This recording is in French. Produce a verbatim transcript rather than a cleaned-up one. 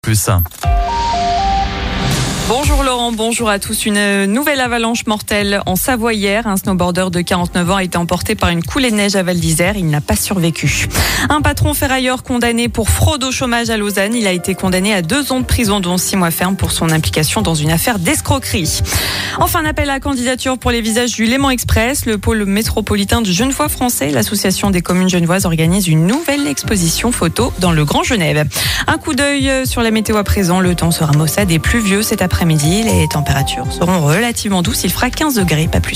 Plus. Bonjour Laurent, bonjour à tous. Une nouvelle avalanche mortelle en Savoie hier. Un snowboarder de quarante-neuf ans a été emporté par une coulée de neige à Val d'Isère. Il n'a pas survécu. Un patron ferrailleur condamné pour fraude au chômage à Lausanne. Il a été condamné à deux ans de prison, dont six mois ferme pour son implication dans une affaire d'escroquerie. Enfin, un appel à candidature pour les visages du Léman Express. Le pôle métropolitain du Genevois français, l'association des communes genevoises, organise une nouvelle exposition photo dans le Grand Genève. Un coup d'œil sur la météo à présent. Le temps sera maussade et pluvieux cet après-midi. Les températures seront relativement douces. Il fera quinze degrés, pas plus.